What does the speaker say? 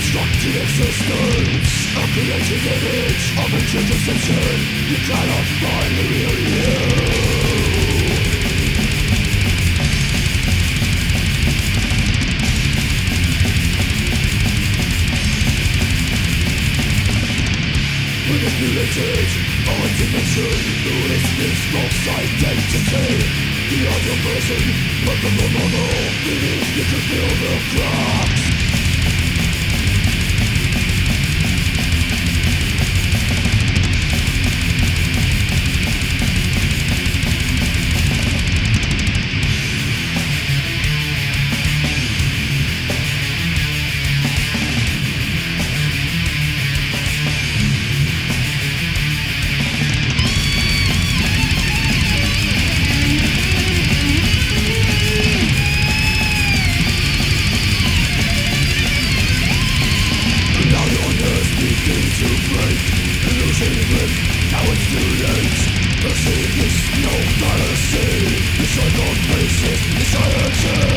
the existence of creating image of ancient deception. You cannot find the real you. Manipulated our dimension through this false identity. The other person, but the normal, meaning you can feel the cracks. To break, illusion with, now it's too late. Perceive this no fantasy. The cycle faces insanity.